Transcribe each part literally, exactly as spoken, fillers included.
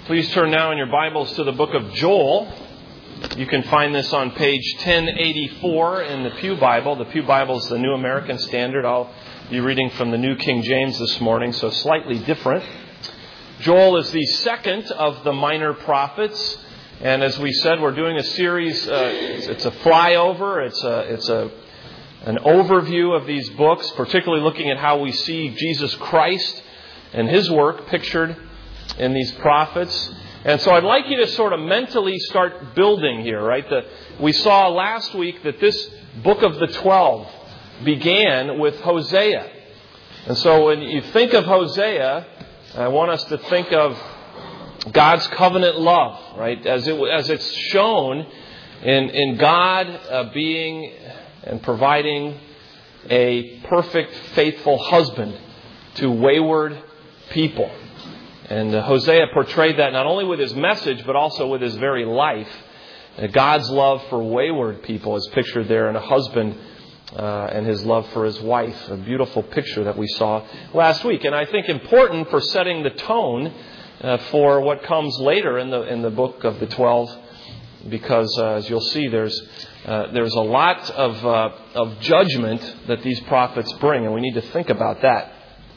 Please turn now in your Bibles to the book of Joel. You can find this on page ten eighty-four in the Pew Bible. The Pew Bible is the New American Standard. I'll be reading from the New King James this morning, so slightly different. Joel is the second of the minor prophets. And as we said, we're doing a series. Uh, it's, it's a flyover. It's a, it's a an overview of these books, particularly looking at how we see Jesus Christ and His work pictured in these prophets. And so I'd like you to sort of mentally start building here, right? The, we saw last week that this book of the twelve began with Hosea. And so when you think of Hosea, I want us to think of God's covenant love, right? As it as it's shown in, in God uh, being and providing a perfect, faithful husband to wayward people. And uh, Hosea portrayed that not only with his message, but also with his very life. Uh, God's love for wayward people is pictured there in a husband uh, and his love for his wife. A beautiful picture that we saw last week. And I think important for setting the tone uh, for what comes later in the in the book of the twelve. Because uh, as you'll see, there's uh, there's a lot of uh, of judgment that these prophets bring. And we need to think about that.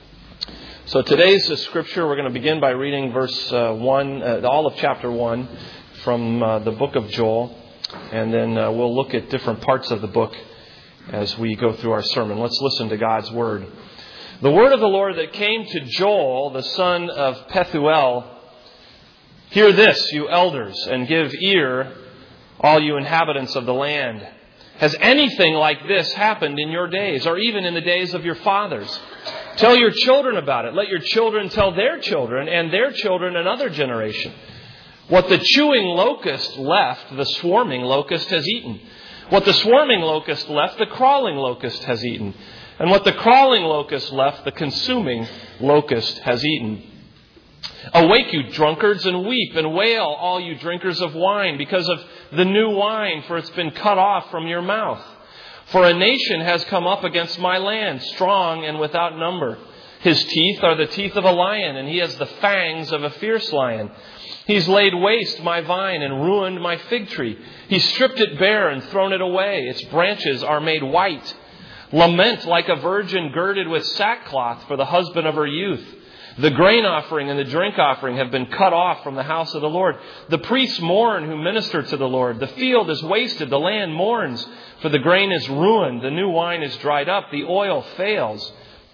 So today's uh, scripture, we're going to begin by reading verse uh, one, uh, all of chapter one from uh, the book of Joel. And then uh, we'll look at different parts of the book as we go through our sermon. Let's listen to God's word. The word of the Lord that came to Joel, the son of Pethuel. Hear this, you elders, and give ear, all you inhabitants of the land. Has anything like this happened in your days, or even in the days of your fathers? Tell your children about it. Let your children tell their children, and their children another generation. What the chewing locust left, the swarming locust has eaten. What the swarming locust left, the crawling locust has eaten. And what the crawling locust left, the consuming locust has eaten. Awake, you drunkards, and weep and wail, all you drinkers of wine, because of the new wine, for it's been cut off from your mouth. For a nation has come up against my land, strong and without number. His teeth are the teeth of a lion, and he has the fangs of a fierce lion. He's laid waste my vine and ruined my fig tree. He's stripped it bare and thrown it away. Its branches are made white. Lament like a virgin girded with sackcloth for the husband of her youth. The grain offering and the drink offering have been cut off from the house of the Lord. The priests mourn who minister to the Lord. The field is wasted. The land mourns, for the grain is ruined. The new wine is dried up. The oil fails.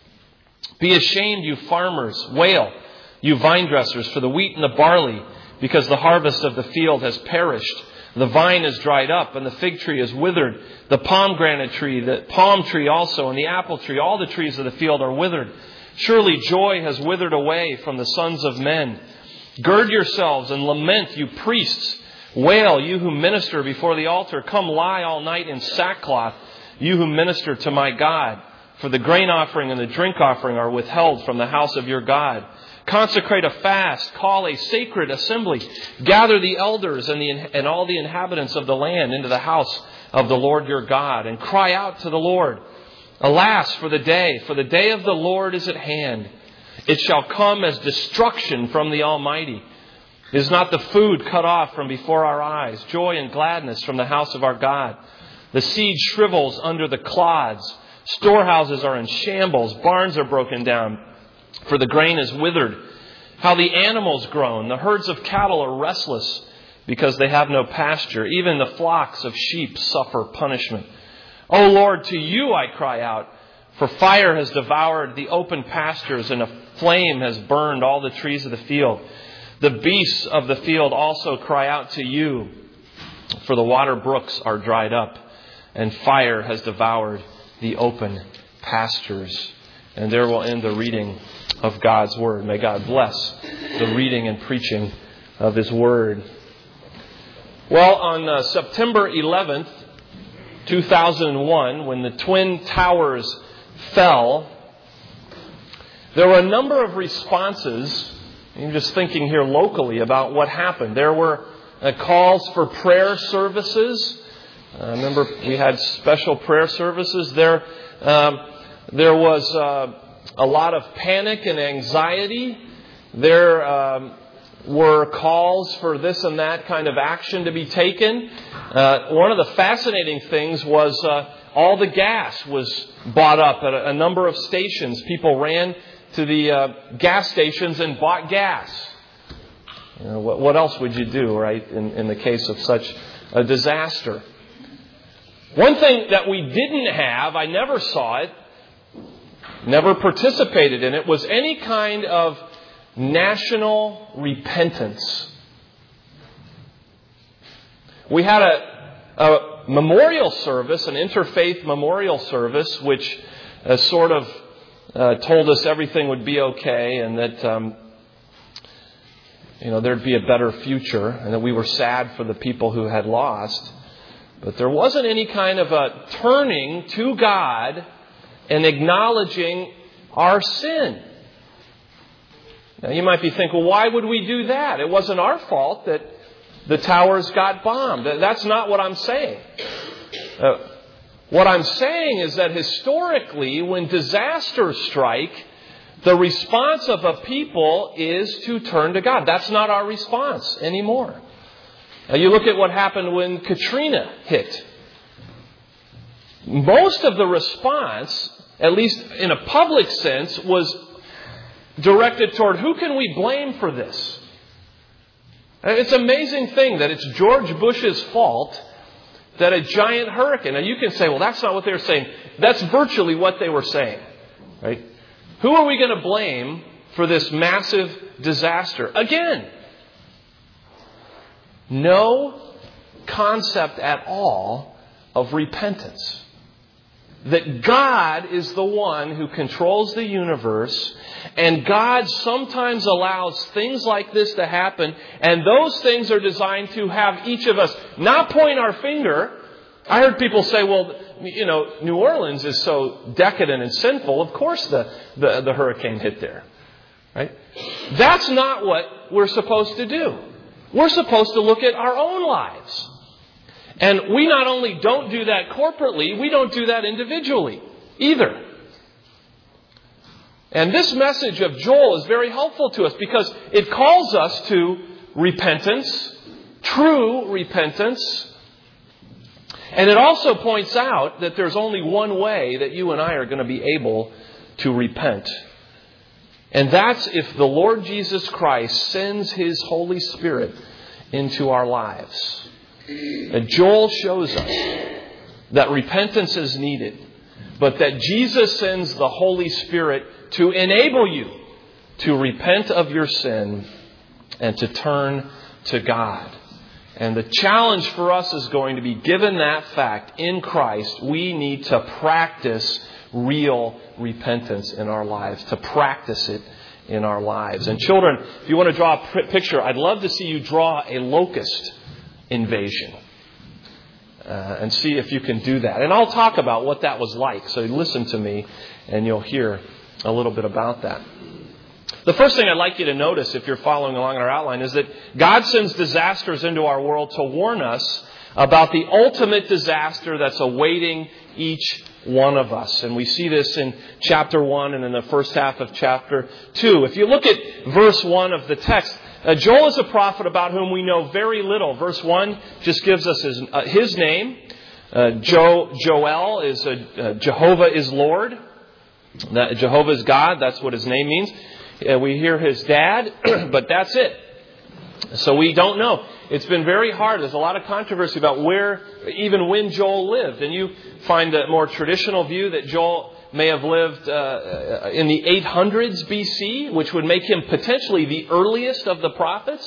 Be ashamed, you farmers. Wail, you vine dressers, for the wheat and the barley, because the harvest of the field has perished. The vine is dried up, and the fig tree is withered. The pomegranate tree, the palm tree also, and the apple tree, all the trees of the field are withered. Surely joy has withered away from the sons of men. Gird yourselves and lament, you priests. Wail, you who minister before the altar. Come lie all night in sackcloth, you who minister to my God. For the grain offering and the drink offering are withheld from the house of your God. Consecrate a fast, call a sacred assembly. Gather the elders and, the, and all the inhabitants of the land into the house of the Lord your God, and cry out to the Lord. Alas, for the day, for the day of the Lord is at hand. It shall come as destruction from the Almighty. Is not the food cut off from before our eyes, joy and gladness from the house of our God? The seed shrivels under the clods. Storehouses are in shambles. Barns are broken down, for the grain is withered. How the animals groan. The herds of cattle are restless, because they have no pasture. Even the flocks of sheep suffer punishment. O Lord, to you I cry out, for fire has devoured the open pastures, and a flame has burned all the trees of the field. The beasts of the field also cry out to you, for the water brooks are dried up, and fire has devoured the open pastures. And there will end the reading of God's word. May God bless the reading and preaching of His word. Well, on uh, September eleventh, two thousand one, when the Twin Towers fell, there were a number of responses. I'm just thinking here locally about what happened. There were uh, calls for prayer services. I uh, remember we had special prayer services. There, um, there was uh, a lot of panic and anxiety. There, um, were calls for this and that kind of action to be taken. Uh, one of the fascinating things was uh, all the gas was bought up at a, a number of stations. People ran to the uh, gas stations and bought gas. You know, what, what else would you do, right, in, in the case of such a disaster? One thing that we didn't have, I never saw it, never participated in it, was any kind of national repentance. We had a, a memorial service, an interfaith memorial service, which uh, sort of uh, told us everything would be okay and that um, you know there'd be a better future and that we were sad for the people who had lost. But there wasn't any kind of a turning to God and acknowledging our sin. Now you might be thinking, well, why would we do that? It wasn't our fault that the towers got bombed. That's not what I'm saying. Uh, what I'm saying is that historically, when disasters strike, the response of a people is to turn to God. That's not our response anymore. Now you look at what happened when Katrina hit. Most of the response, at least in a public sense, was directed toward who can we blame for this? It's an amazing thing that it's George Bush's fault that a giant hurricane. Now you can say, well, that's not what they were saying. That's virtually what they were saying, right? Who are we going to blame for this massive disaster? Again, no concept at all of repentance. That God is the one who controls the universe, and God sometimes allows things like this to happen, and those things are designed to have each of us not point our finger. I heard people say, well, you know, New Orleans is so decadent and sinful, of course the, the, the hurricane hit there. Right? That's not what we're supposed to do. We're supposed to look at our own lives. And we not only don't do that corporately, we don't do that individually either. And this message of Joel is very helpful to us because it calls us to repentance, true repentance. And it also points out that there's only one way that you and I are going to be able to repent. And that's if the Lord Jesus Christ sends His Holy Spirit into our lives. And Joel shows us that repentance is needed, but that Jesus sends the Holy Spirit to enable you to repent of your sin and to turn to God. And the challenge for us is going to be, given that fact, in Christ, we need to practice real repentance in our lives, to practice it in our lives. And children, if you want to draw a picture, I'd love to see you draw a locust invasion. Uh, and see if you can do that. And I'll talk about what that was like. So listen to me and you'll hear a little bit about that. The first thing I'd like you to notice if you're following along in our outline is that God sends disasters into our world to warn us about the ultimate disaster that's awaiting each one of us. And we see this in chapter one and in the first half of chapter two. If you look at verse one of the text, Uh, Joel is a prophet about whom we know very little. Verse one just gives us his, uh, his name. Uh, jo, Joel is a, uh, Jehovah is Lord. That, Jehovah is God. That's what his name means. Uh, we hear his dad, but that's it. So we don't know. It's been very hard. There's a lot of controversy about where, even when Joel lived. And you find a more traditional view that Joel may have lived uh, in the eight hundreds B C, which would make him potentially the earliest of the prophets.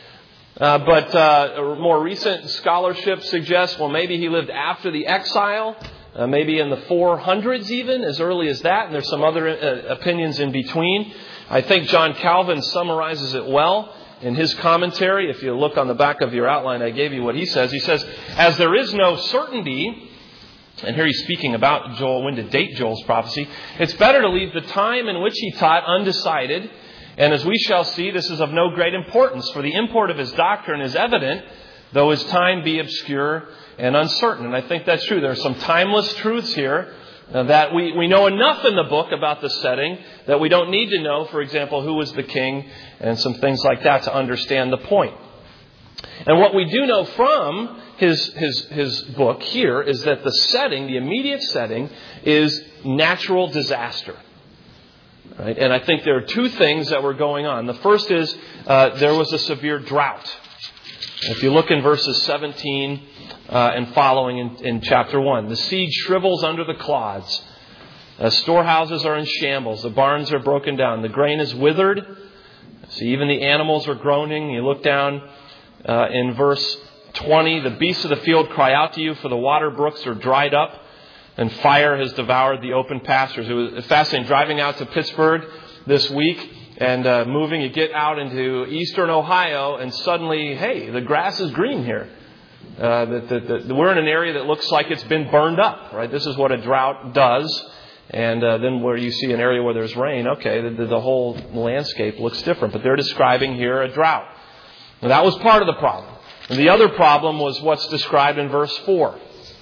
Uh, but uh, more recent scholarship suggests, well, maybe he lived after the exile, uh, maybe in the four hundreds even, as early as that. And there's some other uh, opinions in between. I think John Calvin summarizes it well in his commentary. If you look on the back of your outline, I gave you what he says. He says, as there is no certainty, and here he's speaking about Joel, when to date Joel's prophecy, it's better to leave the time in which he taught undecided. And as we shall see, this is of no great importance, for the import of his doctrine is evident, though his time be obscure and uncertain. And I think that's true. There are some timeless truths here Uh, that we, we know enough in the book about the setting that we don't need to know, for example, who was the king and some things like that to understand the point. And what we do know from his, his, his book here is that the setting, the immediate setting, is natural disaster. Right? And I think there are two things that were going on. The first is uh, there was a severe drought. If you look in verses seventeen uh, and following in, in chapter one, the seed shrivels under the clods. Uh, storehouses are in shambles. The barns are broken down. The grain is withered. See, even the animals are groaning. You look down uh, in verse twenty. The beasts of the field cry out to you, for the water brooks are dried up, and fire has devoured the open pastures. It was fascinating driving out to Pittsburgh this week. And uh, moving, you get out into eastern Ohio, and suddenly, hey, the grass is green here. Uh, the, the, the, we're in an area that looks like it's been burned up, right? This is what a drought does. And uh, then where you see an area where there's rain, okay, the, the, the whole landscape looks different. But they're describing here a drought. And that was part of the problem. And the other problem was what's described in verse four.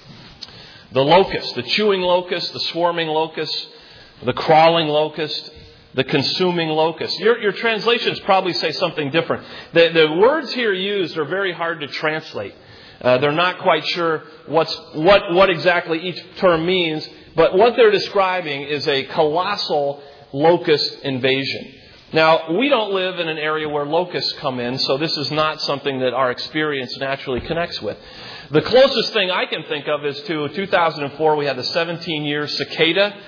The locust, the chewing locust, the swarming locust, the crawling locust, the consuming locust. Your, your translations probably say something different. The, the words here used are very hard to translate. Uh, they're not quite sure what's, what, what exactly each term means, but what they're describing is a colossal locust invasion. Now, we don't live in an area where locusts come in, so this is not something that our experience naturally connects with. The closest thing I can think of is to two thousand four, we had the seventeen-year cicada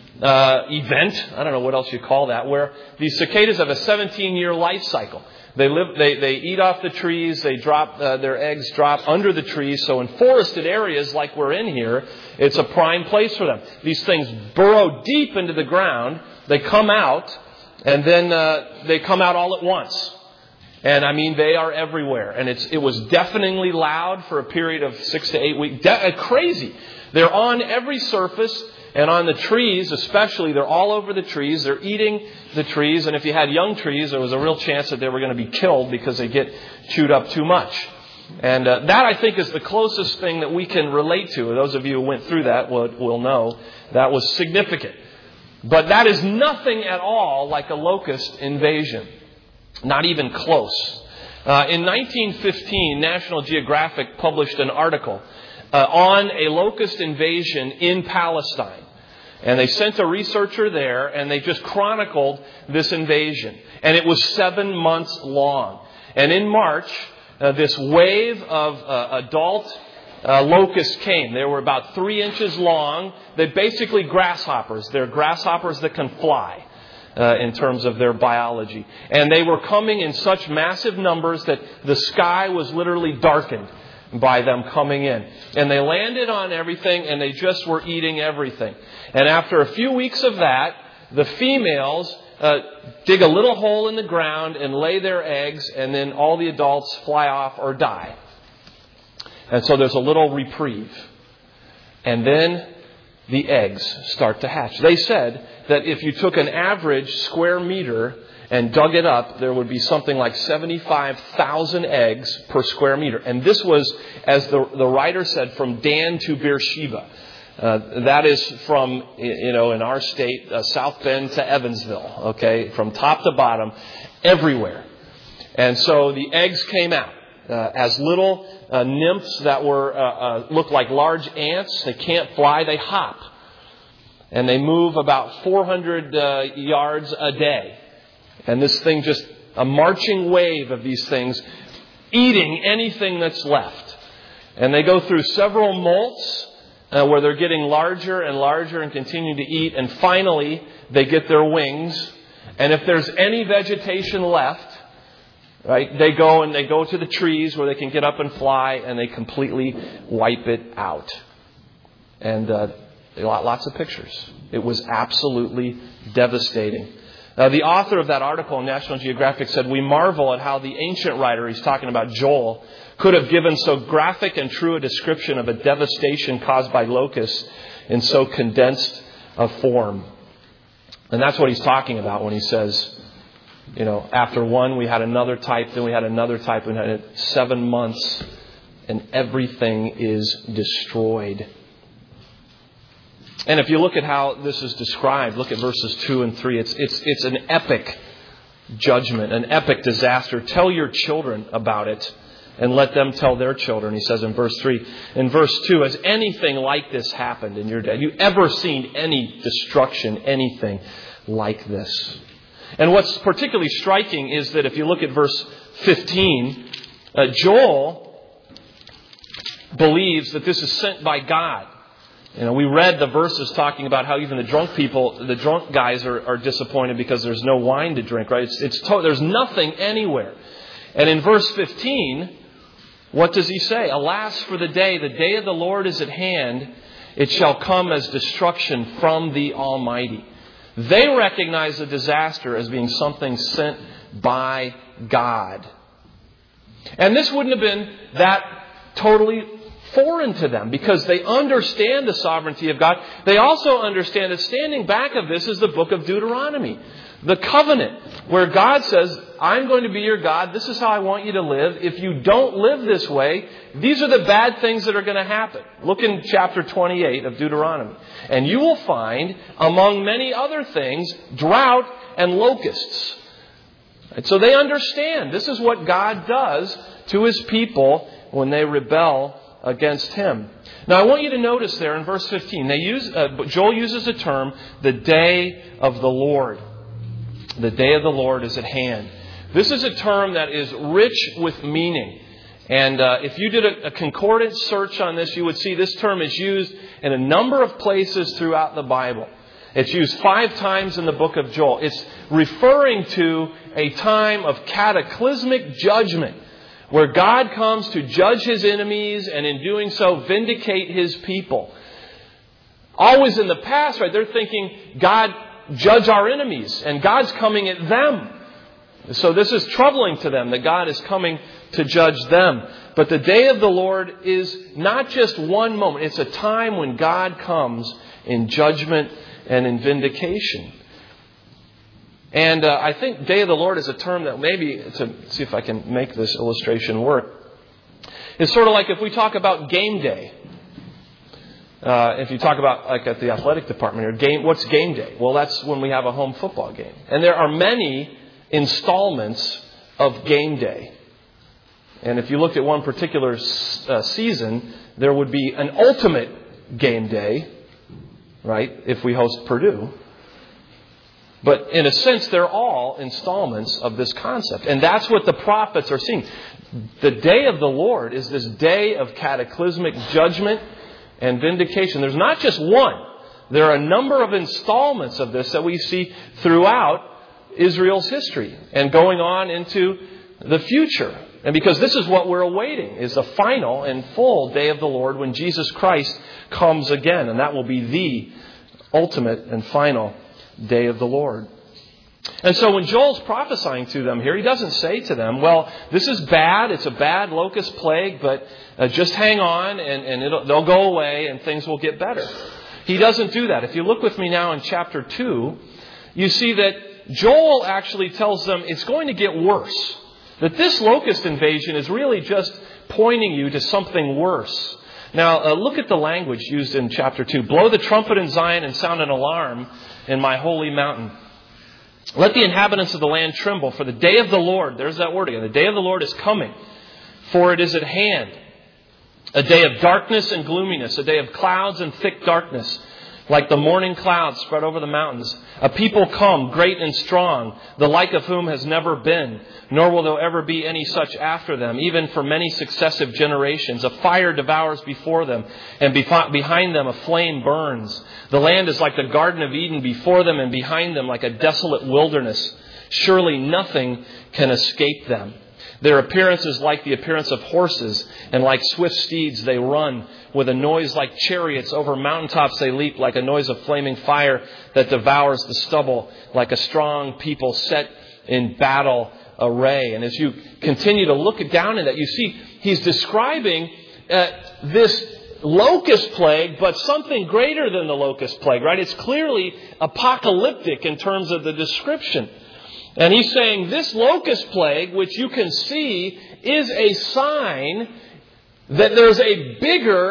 Uh, event, I don't know what else you call that, where these cicadas have a seventeen-year life cycle. They live, they, they eat off the trees, they drop, uh, their eggs drop under the trees. So in forested areas like we're in here, it's a prime place for them. These things burrow deep into the ground, they come out, and then uh, they come out all at once. And I mean, they are everywhere. And it's it was deafeningly loud for a period of six to eight weeks. De- uh, crazy. They're on every surface. And on the trees, especially, they're all over the trees. They're eating the trees. And if you had young trees, there was a real chance that they were going to be killed because they get chewed up too much. And uh, that, I think, is the closest thing that we can relate to. Those of you who went through that will, will know that was significant. But that is nothing at all like a locust invasion. Not even close. Uh, in nineteen fifteen, National Geographic published an article uh, on a locust invasion in Palestine. And they sent a researcher there, and they just chronicled this invasion. And it was seven months long. And in March, uh, this wave of uh, adult uh, locusts came. They were about three inches long. They're basically grasshoppers. They're grasshoppers that can fly uh, in terms of their biology. And they were coming in such massive numbers that the sky was literally darkened by them coming in. And they landed on everything, and they just were eating everything. And after a few weeks of that, the females uh, dig a little hole in the ground and lay their eggs, and then all the adults fly off or die. And so there's a little reprieve. And then the eggs start to hatch. They said that if you took an average square meter and dug it up, there would be something like seventy-five thousand eggs per square meter. And this was, as the, the writer said, from Dan to Beersheba. Uh, that is from, you know, in our state, uh, South Bend to Evansville, okay, from top to bottom, everywhere. And so the eggs came out uh, as little uh, nymphs that were uh, uh, looked like large ants. They can't fly, they hop. And they move about four hundred uh, yards a day. And this thing just, a marching wave of these things, eating anything that's left. And they go through several molts uh, where they're getting larger and larger and continue to eat. And finally, they get their wings. And if there's any vegetation left, right, they go and they go to the trees where they can get up and fly, and they completely wipe it out. And uh, lots of pictures. It was absolutely devastating. Uh, the author of that article in National Geographic said, "We marvel at how the ancient writer," he's talking about Joel, "could have given so graphic and true a description of a devastation caused by locusts in so condensed a form." And that's what he's talking about when he says, you know, after one we had another type, then we had another type, and we had it seven months, and everything is destroyed. And if you look at how this is described, look at verses two and three. It's, it's, it's an epic judgment, an epic disaster. Tell your children about it and let them tell their children, he says in verse three. In verse two, has anything like this happened in your day? Have you ever seen any destruction, anything like this? And what's particularly striking is that if you look at verse fifteen, uh, Joel believes that this is sent by God. You know, we read the verses talking about how even the drunk people, the drunk guys are, are disappointed because there's no wine to drink, right? It's, it's to, there's nothing anywhere. And in verse fifteen, what does he say? Alas for the day, the day of the Lord is at hand. It shall come as destruction from the Almighty. They recognize the disaster as being something sent by God. And this wouldn't have been that totally foreign to them because they understand the sovereignty of God. They also understand that standing back of this is the book of Deuteronomy, the covenant, where God says, I'm going to be your God. This is how I want you to live. If you don't live this way, these are the bad things that are going to happen. Look in chapter twenty-eight of Deuteronomy. And you will find, among many other things, drought and locusts. And so they understand this is what God does to His people when they rebel against Him. Now, I want you to notice there in verse fifteen, they use uh, Joel uses the term, the day of the Lord. The day of the Lord is at hand. This is a term that is rich with meaning. And uh, if you did a, a concordant search on this, you would see this term is used in a number of places throughout the Bible. It's used five times in the book of Joel. It's referring to a time of cataclysmic judgment where God comes to judge His enemies and in doing so vindicate His people. Always in the past, right, they're thinking, God, judge our enemies, and God's coming at them. So this is troubling to them that God is coming to judge them. But the day of the Lord is not just one moment. It's a time when God comes in judgment and in vindication. And uh, I think day of the Lord is a term that maybe, to see if I can make this illustration work, it's sort of like if we talk about game day. Uh, if you talk about like at the athletic department, or game, what's game day? Well, that's when we have a home football game. And there are many installments of game day. And if you looked at one particular uh, season, there would be an ultimate game day, right, if we host Purdue. But in a sense, they're all installments of this concept. And that's what the prophets are seeing. The day of the Lord is this day of cataclysmic judgment and vindication. There's not just one. There are a number of installments of this that we see throughout Israel's history and going on into the future. And because this is what we're awaiting, is the final and full day of the Lord when Jesus Christ comes again. And that will be the ultimate and final day of the Lord. And so when Joel's prophesying to them here, he doesn't say to them, well, this is bad. It's a bad locust plague, but uh, just hang on and, and it'll, they'll go away and things will get better. He doesn't do that. If you look with me now in chapter two, you see that Joel actually tells them it's going to get worse. That this locust invasion is really just pointing you to something worse. Now, uh, look at the language used in chapter two. Blow the trumpet in Zion and sound an alarm in my holy mountain. Let the inhabitants of the land tremble, for the day of the Lord, there's that word again, the day of the Lord is coming, for it is at hand. A day of darkness and gloominess, a day of clouds and thick darkness, like the morning clouds spread over the mountains. A people come, great and strong, the like of whom has never been, nor will there ever be any such after them, even for many successive generations. A fire devours before them, and behind them a flame burns. The land is like the Garden of Eden before them, and behind them like a desolate wilderness. Surely nothing can escape them. Their appearance is like the appearance of horses, and like swift steeds they run. With a noise like chariots over mountaintops they leap, like a noise of flaming fire that devours the stubble, like a strong people set in battle array. And as you continue to look down in that, you see he's describing uh, this locust plague, but something greater than the locust plague, right? It's clearly apocalyptic in terms of the description. And he's saying this locust plague, which you can see, is a sign that there's a bigger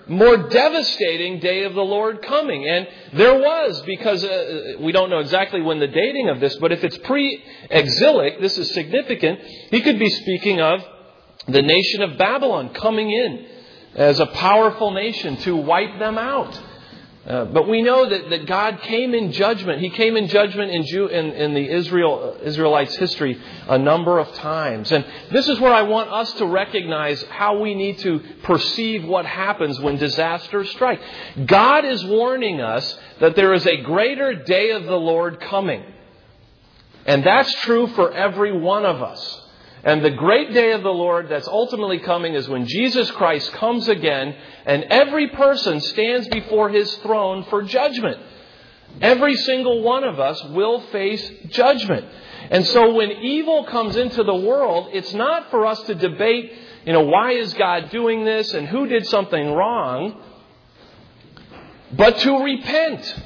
more devastating day of the Lord coming. And there was, because uh, we don't know exactly when the dating of this, but if it's pre-exilic, this is significant. He could be speaking of the nation of Babylon coming in as a powerful nation to wipe them out. Uh, but we know that, that God came in judgment. He came in judgment in, Jew, in, in the Israel Israelites' history a number of times. And this is where I want us to recognize how we need to perceive what happens when disasters strike. God is warning us that there is a greater day of the Lord coming. And that's true for every one of us. And the great day of the Lord that's ultimately coming is when Jesus Christ comes again and every person stands before His throne for judgment. Every single one of us will face judgment. And so when evil comes into the world, it's not for us to debate, you know, why is God doing this and who did something wrong, but to repent.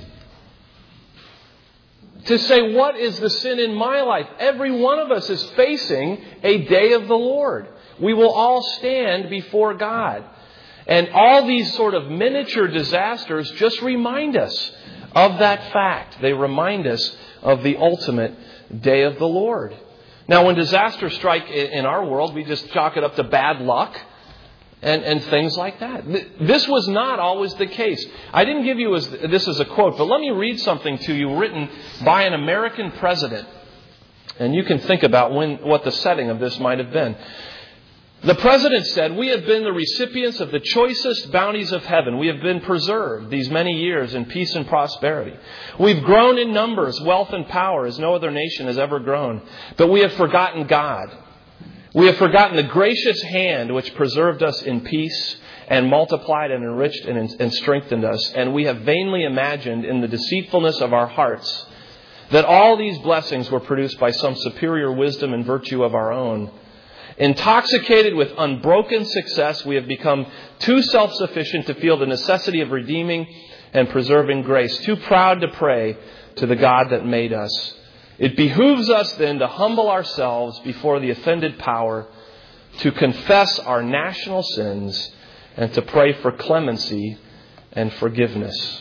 To say, what is the sin in my life? Every one of us is facing a day of the Lord. We will all stand before God. And all these sort of miniature disasters just remind us of that fact. They remind us of the ultimate day of the Lord. Now, when disasters strike in our world, we just chalk it up to bad luck. And, and things like that. This was not always the case. I didn't give you as, this as a quote, but let me read something to you written by an American president. And you can think about when, what the setting of this might have been. The president said, "We have been the recipients of the choicest bounties of heaven. We have been preserved these many years in peace and prosperity. We've grown in numbers, wealth, and power as no other nation has ever grown. But we have forgotten God. We have forgotten the gracious hand which preserved us in peace and multiplied and enriched and, and strengthened us. And we have vainly imagined in the deceitfulness of our hearts that all these blessings were produced by some superior wisdom and virtue of our own. Intoxicated with unbroken success, we have become too self-sufficient to feel the necessity of redeeming and preserving grace, too proud to pray to the God that made us. It behooves us then to humble ourselves before the offended power, to confess our national sins, and to pray for clemency and forgiveness."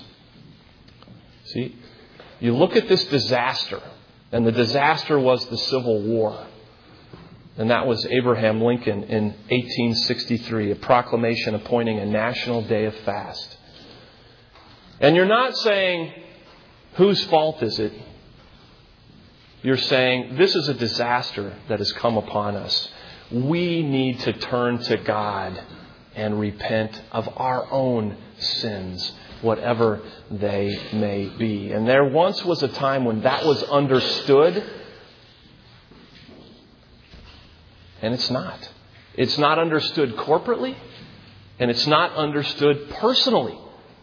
See, you look at this disaster, and the disaster was the Civil War. And that was Abraham Lincoln in eighteen sixty-three, a proclamation appointing a national day of fast. And you're not saying, whose fault is it? You're saying, this is a disaster that has come upon us. We need to turn to God and repent of our own sins, whatever they may be. And there once was a time when that was understood, and it's not. It's not understood corporately, and it's not understood personally.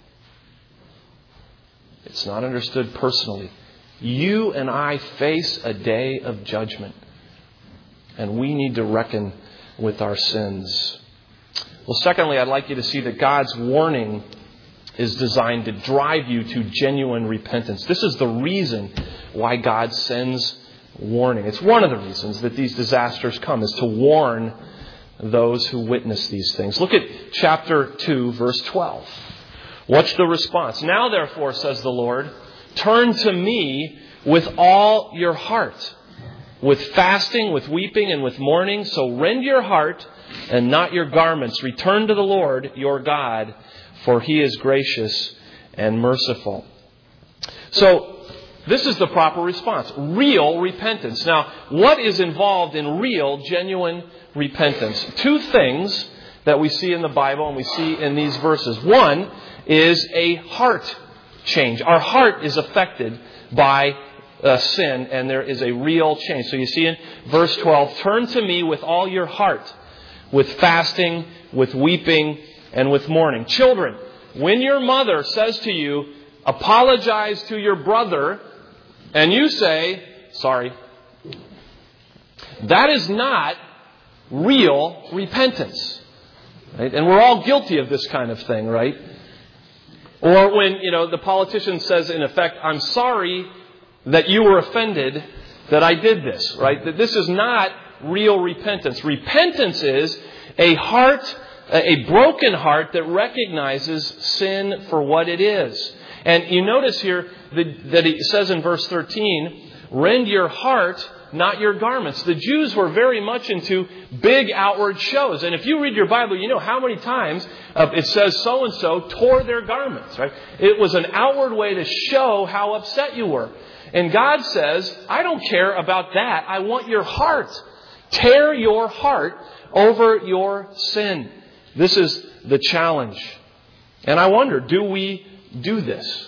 It's not understood personally. You and I face a day of judgment, and we need to reckon with our sins. Well, secondly, I'd like you to see that God's warning is designed to drive you to genuine repentance. This is the reason why God sends warning. It's one of the reasons that these disasters come, is to warn those who witness these things. Look at chapter two, verse twelve. What's the response? "Now, therefore, says the Lord, turn to me with all your heart, with fasting, with weeping, and with mourning. So rend your heart and not your garments. Return to the Lord your God, for He is gracious and merciful." So this is the proper response. Real repentance. Now, what is involved in real, genuine repentance? Two things that we see in the Bible and we see in these verses. One is a heart change. Our heart is affected by uh, sin, and there is a real change. So you see in verse twelve, "Turn to me with all your heart, with fasting, with weeping, and with mourning." Children, when your mother says to you, "Apologize to your brother," and you say, "Sorry," that is not real repentance. Right? And we're all guilty of this kind of thing, right? Or when, you know, the politician says, in effect, "I'm sorry that you were offended that I did this," right? That this is not real repentance. Repentance is a heart A broken heart that recognizes sin for what it is. And you notice here that it says in verse thirteen, rend your heart, not your garments. The Jews were very much into big outward shows. And if you read your Bible, you know how many times uh, it says so-and-so tore their garments, right? It was an outward way to show how upset you were. And God says, I don't care about that. I want your heart. Tear your heart over your sin. This is the challenge. And I wonder, do we do this?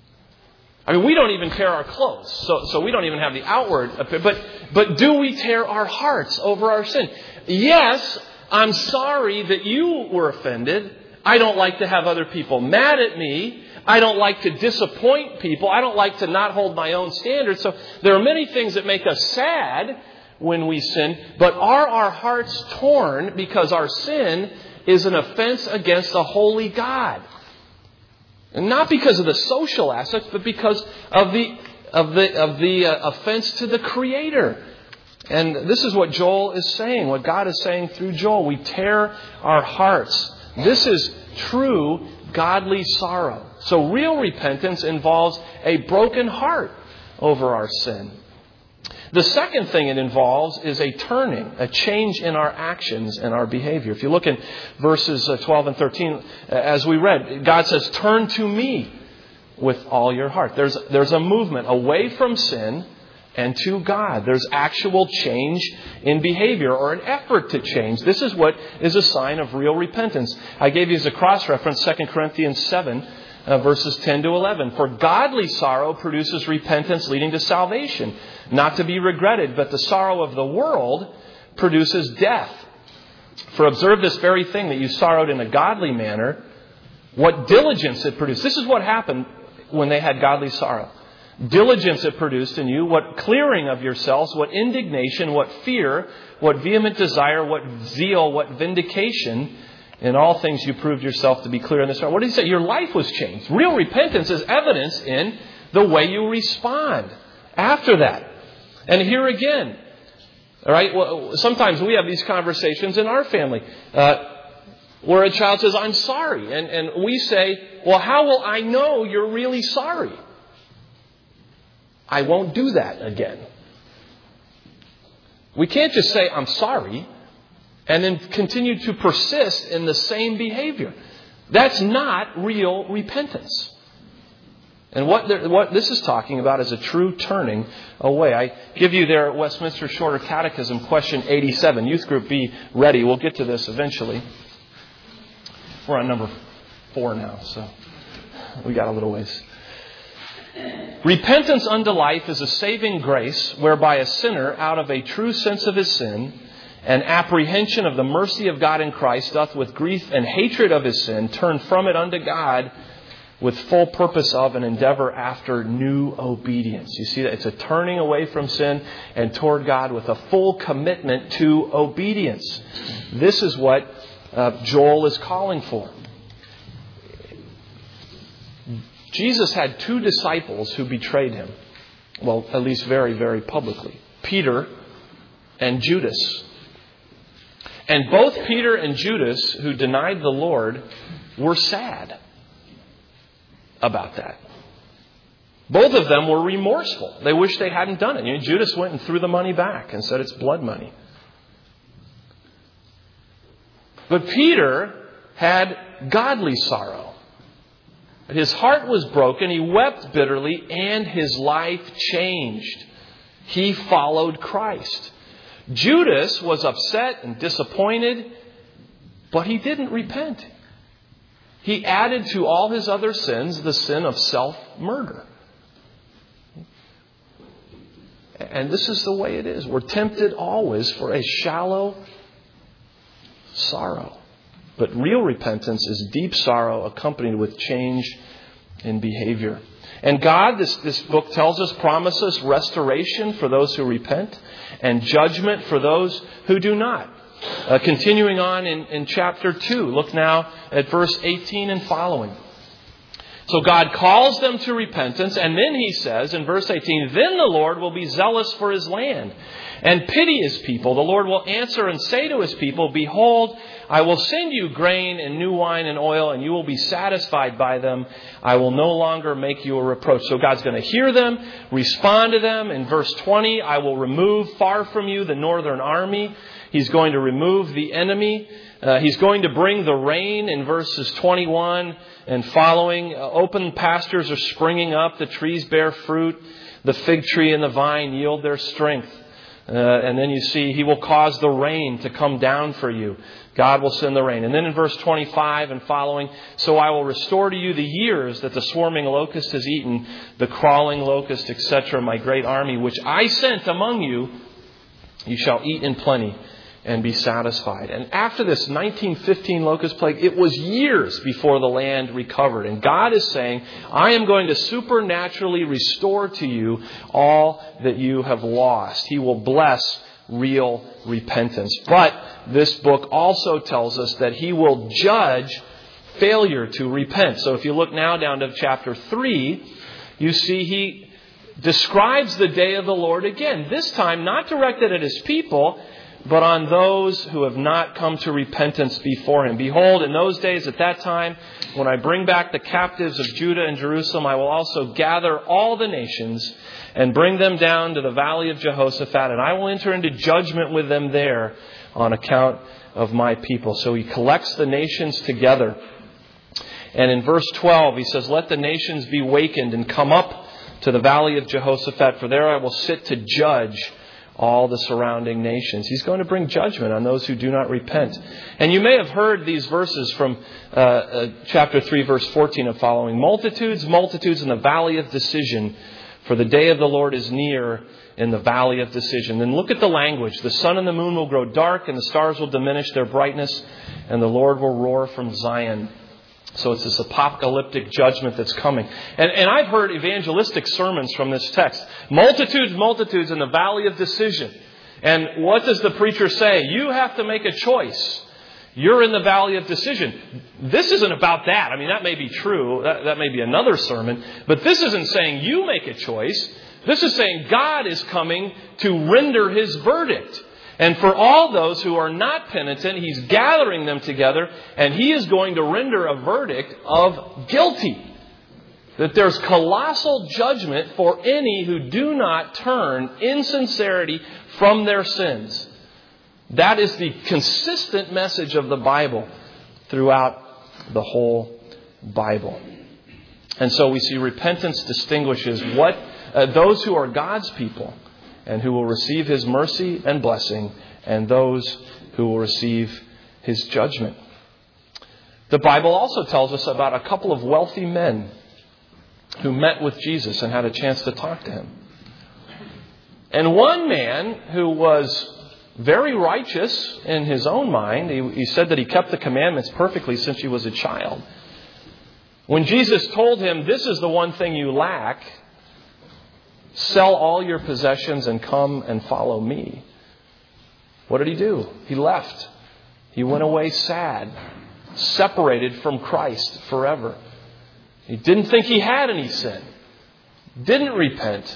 I mean, we don't even tear our clothes, so so we don't even have the outward appearance. But, but do we tear our hearts over our sin? Yes, I'm sorry that you were offended. I don't like to have other people mad at me. I don't like to disappoint people. I don't like to not hold my own standards. So there are many things that make us sad when we sin. But are our hearts torn because our sin is an offense against a holy God? And not because of the social aspects, but because of the of the of the uh, offense to the Creator. And this is what Joel is saying, what God is saying through Joel. We tear our hearts. This is true godly sorrow. So real repentance involves a broken heart over our sin. The second thing it involves is a turning, a change in our actions and our behavior. If you look in verses twelve and thirteen, as we read, God says, turn to me with all your heart. There's, there's a movement away from sin and to God. There's actual change in behavior or an effort to change. This is what is a sign of real repentance. I gave you as a cross-reference Second Corinthians seven, uh, verses ten to eleven. For godly sorrow produces repentance leading to salvation, not to be regretted, but the sorrow of the world produces death. For observe this very thing, that you sorrowed in a godly manner, what diligence it produced. This is what happened when they had godly sorrow. Diligence it produced in you, what clearing of yourselves, what indignation, what fear, what vehement desire, what zeal, what vindication. In all things you proved yourself to be clear in this. What did he say? Your life was changed. Real repentance is evidenced in the way you respond after that. And here again, all right, well, sometimes we have these conversations in our family uh, where a child says, I'm sorry. And, and we say, well, how will I know you're really sorry? I won't do that again. We can't just say, I'm sorry, and then continue to persist in the same behavior. That's not real repentance. And what, there, what this is talking about is a true turning away. I give you there at Westminster Shorter Catechism, question eighty-seven. Youth group, be ready. We'll get to this eventually. We're on number four now, so we got a little ways. Repentance unto life is a saving grace whereby a sinner, out of a true sense of his sin and apprehension of the mercy of God in Christ, doth with grief and hatred of his sin turn from it unto God with full purpose of and endeavor after new obedience. You see that it's a turning away from sin and toward God with a full commitment to obedience. This is what uh, Joel is calling for. Jesus had two disciples who betrayed him. Well, at least very, very publicly. Peter and Judas. And both Peter and Judas, who denied the Lord, were sad about that. Both of them were remorseful. They wished they hadn't done it. You know, Judas went and threw the money back and said it's blood money. But Peter had godly sorrow. His heart was broken. He wept bitterly, and his life changed. He followed Christ. Judas was upset and disappointed, but he didn't repent. He added to all his other sins the sin of self-murder. And this is the way it is. We're tempted always for a shallow sorrow. But real repentance is deep sorrow accompanied with change in behavior. And God, this, this book tells us, promises restoration for those who repent and judgment for those who do not. Uh, continuing on in, in chapter two, look now at verse eighteen and following. So God calls them to repentance, and then he says in verse eighteen, then the Lord will be zealous for his land and pity his people. The Lord will answer and say to his people, behold, I will send you grain and new wine and oil, and you will be satisfied by them. I will no longer make you a reproach. So God's going to hear them, respond to them. In verse twenty, I will remove far from you the northern army. He's going to remove the enemy. Uh, he's going to bring the rain in verses twenty-one and following. Uh, open pastures are springing up. The trees bear fruit. The fig tree and the vine yield their strength. Uh, and then you see he will cause the rain to come down for you. God will send the rain. And then in verse twenty-five and following, so I will restore to you the years that the swarming locust has eaten, the crawling locust, et cetera, my great army, which I sent among you. You shall eat in plenty and be satisfied. And after this nineteen fifteen locust plague, it was years before the land recovered. And God is saying, I am going to supernaturally restore to you all that you have lost. He will bless real repentance. But this book also tells us that he will judge failure to repent. So if you look now down to chapter three, you see he describes the day of the Lord again. This time not directed at his people, but on those who have not come to repentance before him. Behold, in those days at that time, when I bring back the captives of Judah and Jerusalem, I will also gather all the nations and bring them down to the valley of Jehoshaphat, and I will enter into judgment with them there on account of my people. So he collects the nations together. And in verse twelve, he says, let the nations be wakened and come up to the valley of Jehoshaphat, for there I will sit to judge all the surrounding nations. He's going to bring judgment on those who do not repent. And you may have heard these verses from uh, uh, chapter three, verse fourteen and following. Multitudes, multitudes in the valley of decision, for the day of the Lord is near in the valley of decision. Then look at the language. The sun and the moon will grow dark, and the stars will diminish their brightness, and the Lord will roar from Zion. So it's this apocalyptic judgment that's coming. And, and I've heard evangelistic sermons from this text. Multitudes, multitudes in the valley of decision. And what does the preacher say? You have to make a choice. You're in the valley of decision. This isn't about that. I mean, that may be true. That, that may be another sermon. But this isn't saying you make a choice. This is saying God is coming to render his verdict. And for all those who are not penitent, he's gathering them together, and he is going to render a verdict of guilty. That there's colossal judgment for any who do not turn in sincerity from their sins. That is the consistent message of the Bible throughout the whole Bible. And so we see repentance distinguishes what uh, those who are God's people and who will receive his mercy and blessing, and those who will receive his judgment. The Bible also tells us about a couple of wealthy men who met with Jesus and had a chance to talk to him. And one man who was very righteous in his own mind, he, he said that he kept the commandments perfectly since he was a child. When Jesus told him, this is the one thing you lack, sell all your possessions and come and follow me. What did he do? He left. He went away sad, separated from Christ forever. He didn't think he had any sin. Didn't repent.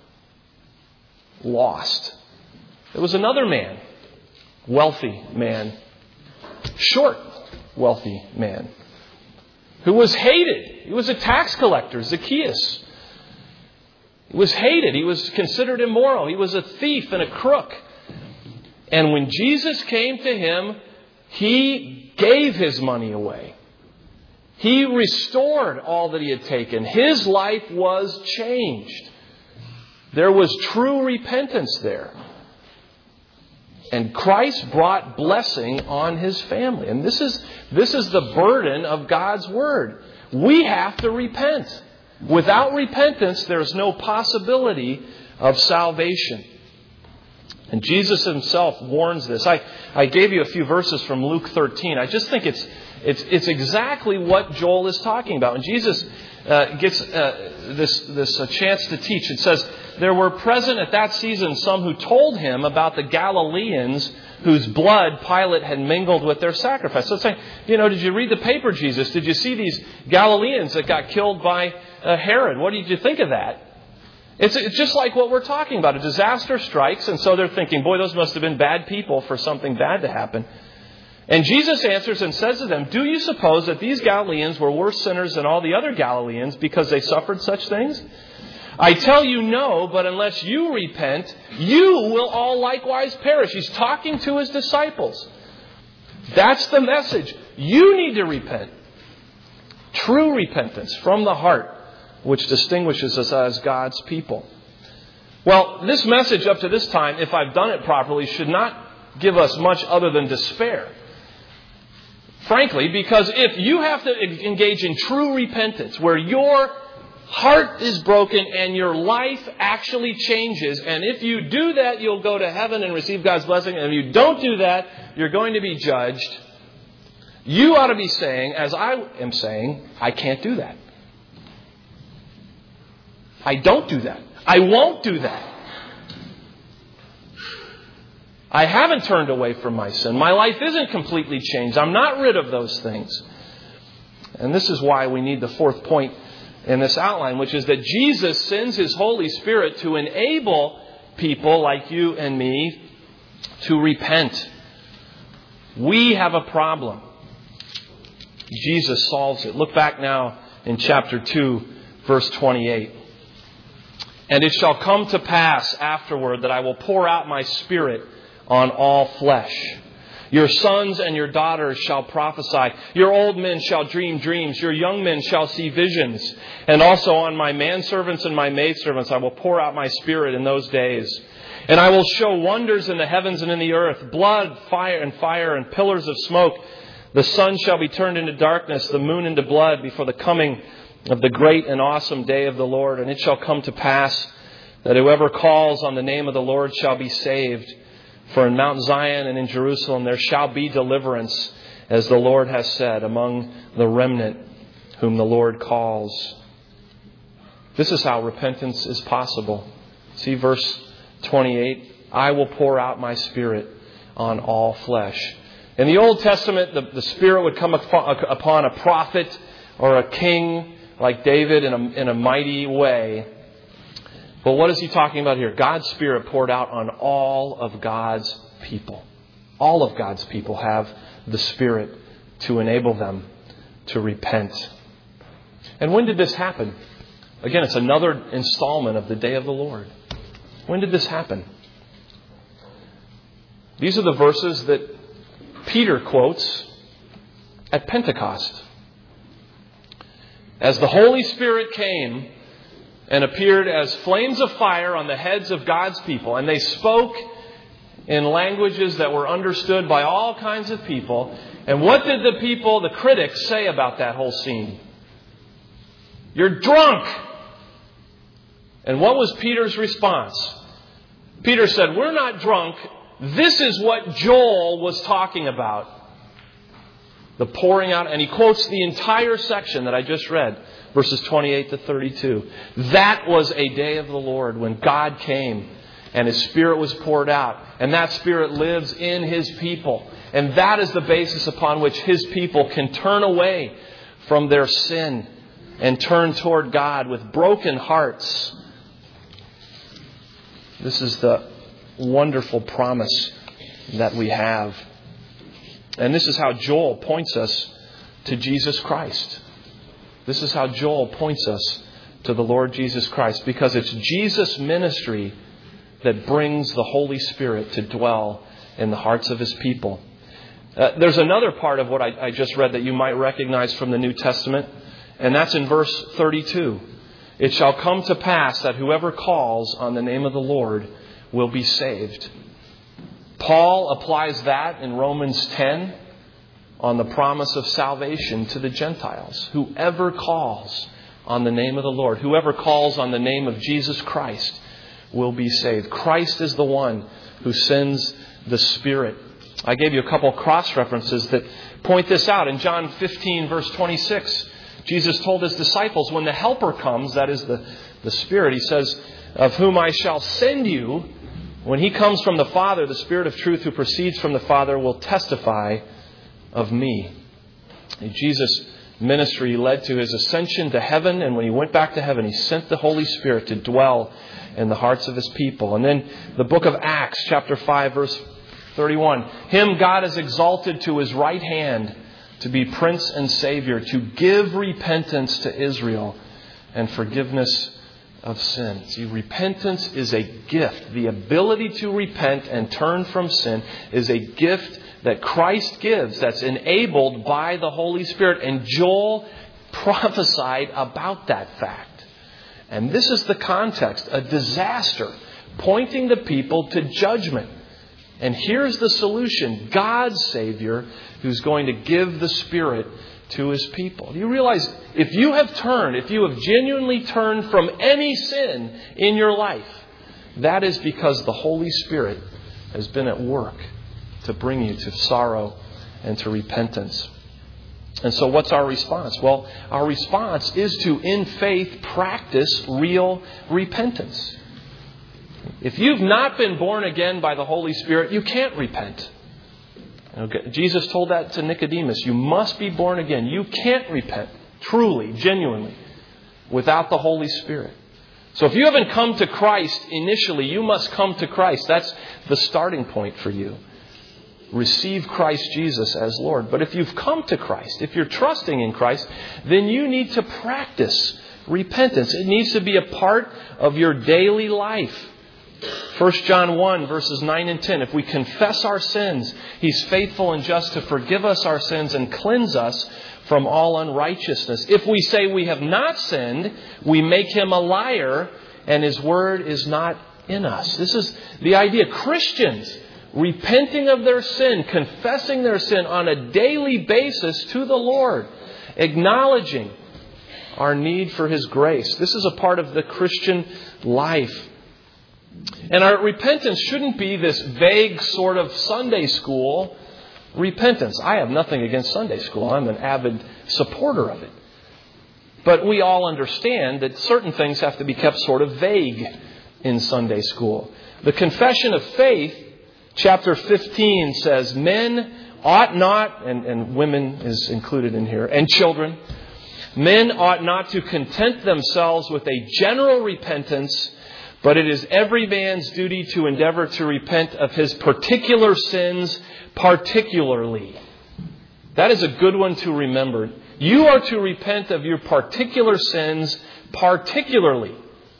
Lost. There was another man, wealthy man, short, wealthy man, who was hated. He was a tax collector, Zacchaeus. He was hated. He was considered immoral. He was a thief and a crook. And when Jesus came to him, he gave his money away. He restored all that he had taken. His life was changed. There was true repentance there. And Christ brought blessing on his family. And this is, this is the burden of God's word. We have to repent. Without repentance, there's no possibility of salvation. And Jesus himself warns this. I, I gave you a few verses from Luke thirteen. I just think it's it's it's exactly what Joel is talking about. And Jesus uh, gets uh, this, this uh, chance to teach. It says, there were present at that season some who told him about the Galileans whose blood Pilate had mingled with their sacrifice. So it's saying, you know, did you read the paper, Jesus? Did you see these Galileans that got killed by uh, Herod? What did you think of that? It's, it's just like what we're talking about. A disaster strikes, and so they're thinking, boy, those must have been bad people for something bad to happen. And Jesus answers and says to them, do you suppose that these Galileans were worse sinners than all the other Galileans because they suffered such things? I tell you no, but unless you repent, you will all likewise perish. He's talking to his disciples. That's the message. You need to repent. True repentance from the heart, which distinguishes us as God's people. Well, this message up to this time, if I've done it properly, should not give us much other than despair. Frankly, because if you have to engage in true repentance, where your heart is broken and your life actually changes, and if you do that, you'll go to heaven and receive God's blessing, and if you don't do that, you're going to be judged. You ought to be saying, as I am saying, I can't do that. I don't do that. I won't do that. I haven't turned away from my sin. My life isn't completely changed. I'm not rid of those things. And this is why we need the fourth point in this outline, which is that Jesus sends His Holy Spirit to enable people like you and me to repent. We have a problem. Jesus solves it. Look back now in chapter two, verse twenty-eight. And it shall come to pass afterward that I will pour out my Spirit on all flesh. Your sons and your daughters shall prophesy. Your old men shall dream dreams. Your young men shall see visions. And also on my manservants and my maidservants I will pour out my Spirit in those days. And I will show wonders in the heavens and in the earth, blood, fire and fire and pillars of smoke. The sun shall be turned into darkness, the moon into blood before the coming of the great and awesome day of the Lord. And it shall come to pass that whoever calls on the name of the Lord shall be saved. For in Mount Zion and in Jerusalem there shall be deliverance, as the Lord has said, among the remnant whom the Lord calls. This is how repentance is possible. See verse twenty-eight. I will pour out my Spirit on all flesh. In the Old Testament, the, the Spirit would come upon a prophet or a king like David in a, in a mighty way. But what is he talking about here? God's Spirit poured out on all of God's people. All of God's people have the Spirit to enable them to repent. And when did this happen? Again, it's another installment of the day of the Lord. When did this happen? These are the verses that Peter quotes at Pentecost. As the Holy Spirit came and appeared as flames of fire on the heads of God's people, and they spoke in languages that were understood by all kinds of people. And what did the people, the critics, say about that whole scene? You're drunk! And what was Peter's response? Peter said, we're not drunk. This is what Joel was talking about. The pouring out, and he quotes the entire section that I just read, verses twenty-eight to thirty-two. That was a day of the Lord when God came and His Spirit was poured out. And that Spirit lives in His people. And that is the basis upon which His people can turn away from their sin and turn toward God with broken hearts. This is the wonderful promise that we have. And this is how Joel points us to Jesus Christ. This is how Joel points us to the Lord Jesus Christ. Because it's Jesus' ministry that brings the Holy Spirit to dwell in the hearts of His people. Uh, there's another part of what I, I just read that you might recognize from the New Testament. And that's in verse thirty-two. It shall come to pass that whoever calls on the name of the Lord will be saved. Paul applies that in Romans ten on the promise of salvation to the Gentiles. Whoever calls on the name of the Lord, whoever calls on the name of Jesus Christ will be saved. Christ is the one who sends the Spirit. I gave you a couple cross references that point this out. In John fifteen, verse twenty-six, Jesus told His disciples, when the Helper comes, that is the, the Spirit, He says, of whom I shall send you, when He comes from the Father, the Spirit of truth who proceeds from the Father will testify of me. Jesus' ministry led to His ascension to heaven, and when He went back to heaven, He sent the Holy Spirit to dwell in the hearts of His people. And then the book of Acts, chapter five, verse thirty-one. Him God has exalted to His right hand to be Prince and Savior, to give repentance to Israel and forgiveness of sin. See, repentance is a gift. The ability to repent and turn from sin is a gift that Christ gives, that's enabled by the Holy Spirit. And Joel prophesied about that fact. And this is the context, a disaster, pointing the people to judgment. And here's the solution, God's Savior, who's going to give the Spirit to His people. Do you realize, if you have turned, if you have genuinely turned from any sin in your life, that is because the Holy Spirit has been at work to bring you to sorrow and to repentance. And so what's our response? Well, our response is to, in faith, practice real repentance. If you've not been born again by the Holy Spirit, you can't repent. Okay. Jesus told that to Nicodemus. You must be born again. You can't repent, truly, genuinely, without the Holy Spirit. So if you haven't come to Christ initially, you must come to Christ. That's the starting point for you. Receive Christ Jesus as Lord. But if you've come to Christ, if you're trusting in Christ, then you need to practice repentance. It needs to be a part of your daily life. First John one, verses nine and ten. If we confess our sins, He's faithful and just to forgive us our sins and cleanse us from all unrighteousness. If we say we have not sinned, we make Him a liar, and His word is not in us. This is the idea. Christians repenting of their sin, confessing their sin on a daily basis to the Lord, acknowledging our need for His grace. This is a part of the Christian life. And our repentance shouldn't be this vague sort of Sunday school repentance. I have nothing against Sunday school. I'm an avid supporter of it. But we all understand that certain things have to be kept sort of vague in Sunday school. The Confession of Faith, chapter fifteen, says, men ought not, and, and women is included in here, and children, men ought not to content themselves with a general repentance, but it is every man's duty to endeavor to repent of his particular sins particularly. That is a good one to remember. You are to repent of your particular sins particularly.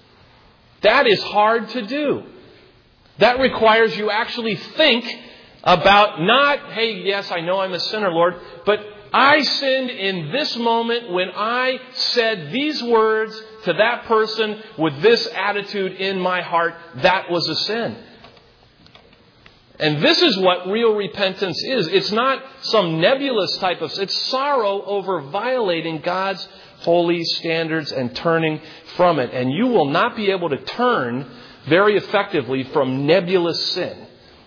That is hard to do. That requires you actually think about not, hey, yes, I know I'm a sinner, Lord, but I sinned in this moment when I said these words to that person with this attitude in my heart. That was a sin. And this is what real repentance is. It's not some nebulous type of, it's sorrow over violating God's holy standards and turning from it. And you will not be able to turn very effectively from nebulous sin.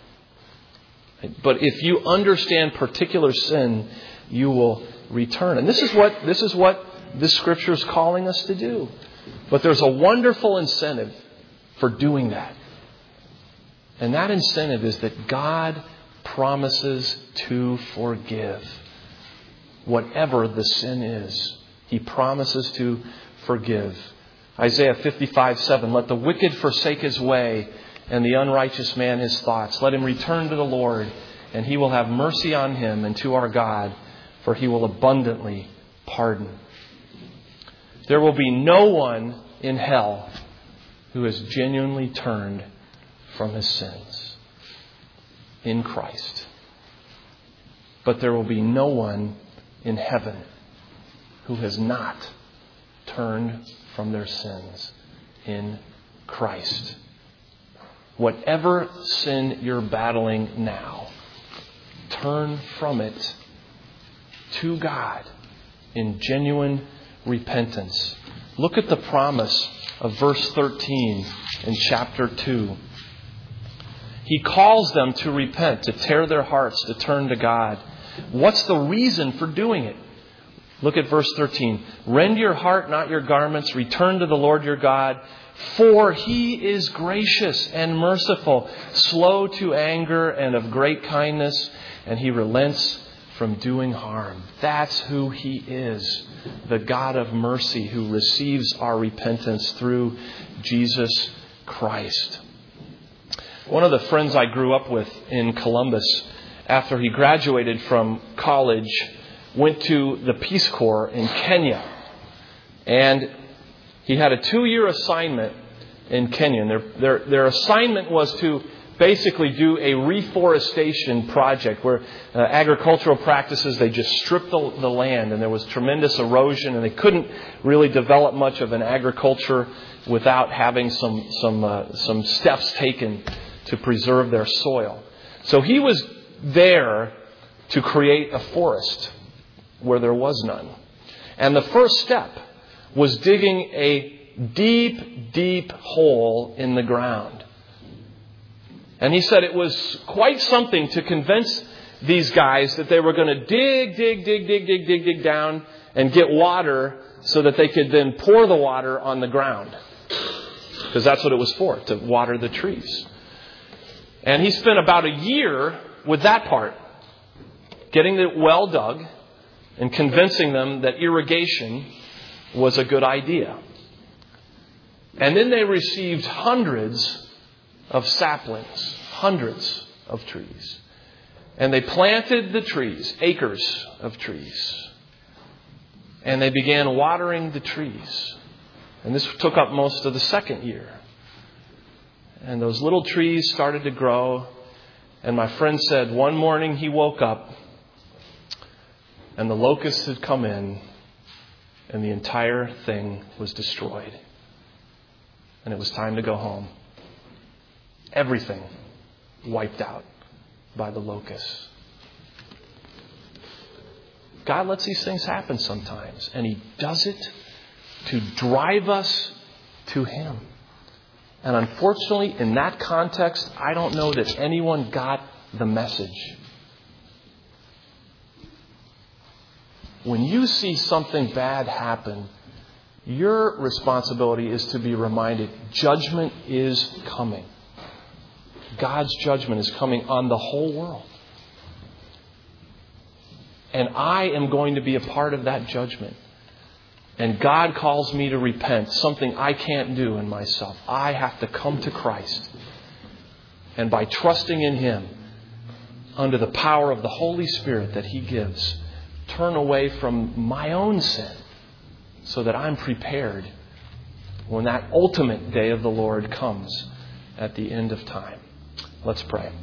But if you understand particular sin, you will return. And this is what this is what this scripture is calling us to do. But there's a wonderful incentive for doing that. And that incentive is that God promises to forgive whatever the sin is. He promises to forgive. Isaiah fifty-five seven, let the wicked forsake his way and the unrighteous man his thoughts. Let him return to the Lord, and He will have mercy on him, and to our God, for He will abundantly pardon. There will be no one in hell who has genuinely turned from his sins in Christ. But there will be no one in heaven who has not turned from their sins in Christ. Whatever sin you're battling now, turn from it to God in genuine repentance. Look at the promise of verse thirteen in chapter two. He calls them to repent, to tear their hearts, to turn to God. What's the reason for doing it? Look at verse thirteen. Rend your heart, not your garments. Return to the Lord your God. For He is gracious and merciful, slow to anger and of great kindness, and He relents from doing harm. That's who He is, the God of mercy who receives our repentance through Jesus Christ. One of the friends I grew up with in Columbus, after he graduated from college, went to the Peace Corps in Kenya. And he had a two-year assignment in Kenya. And their, their, their assignment was to basically do a reforestation project where uh, agricultural practices, they just stripped the, the land and there was tremendous erosion and they couldn't really develop much of an agriculture without having some, some, uh, some steps taken to preserve their soil. So he was there to create a forest where there was none. And the first step was digging a deep, deep hole in the ground. And he said it was quite something to convince these guys that they were going to dig, dig, dig, dig, dig, dig, dig down and get water so that they could then pour the water on the ground. Because that's what it was for, to water the trees. And he spent about a year with that part, getting the well dug and convincing them that irrigation was a good idea. And then they received hundreds of saplings, hundreds of trees. And they planted the trees, acres of trees. And they began watering the trees. And this took up most of the second year. And those little trees started to grow. And my friend said one morning he woke up and the locusts had come in and the entire thing was destroyed. And it was time to go home. Everything wiped out by the locusts. God lets these things happen sometimes. And He does it to drive us to Him. And unfortunately, in that context, I don't know that anyone got the message. When you see something bad happen, your responsibility is to be reminded judgment is coming. God's judgment is coming on the whole world. And I am going to be a part of that judgment. And God calls me to repent, something I can't do in myself. I have to come to Christ. And by trusting in Him, under the power of the Holy Spirit that He gives, turn away from my own sin so that I'm prepared when that ultimate day of the Lord comes at the end of time. Let's pray.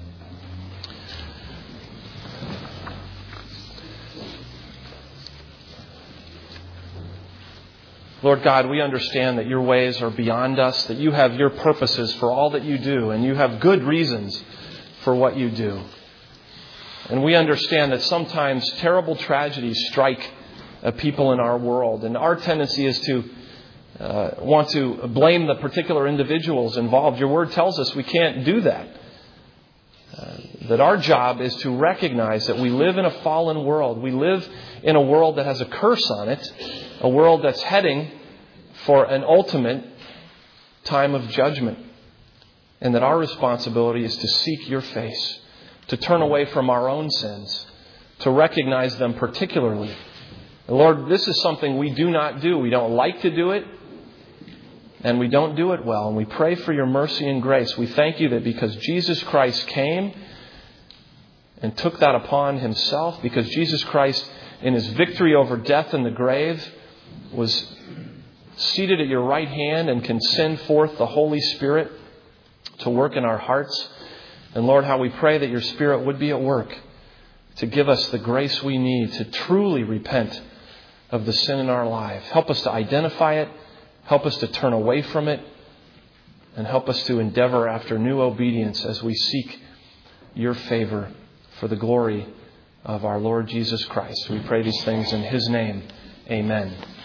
Lord God, we understand that your ways are beyond us, that you have your purposes for all that you do, and you have good reasons for what you do. And we understand that sometimes terrible tragedies strike uh, people in our world, and our tendency is to uh, want to blame the particular individuals involved. Your word tells us we can't do that. Uh, that our job is to recognize that we live in a fallen world. We live in a world that has a curse on it, a world that's heading for an ultimate time of judgment. And that our responsibility is to seek your face, to turn away from our own sins, to recognize them particularly. And Lord, this is something we do not do. We don't like to do it, and we don't do it well. And we pray for your mercy and grace. We thank you that because Jesus Christ came and took that upon Himself, because Jesus Christ, in His victory over death and the grave, was seated at your right hand and can send forth the Holy Spirit to work in our hearts. And Lord, how we pray that your Spirit would be at work to give us the grace we need to truly repent of the sin in our life. Help us to identify it. Help us to turn away from it. And help us to endeavor after new obedience as we seek your favor for the glory of our Lord Jesus Christ. We pray these things in His name. Amen.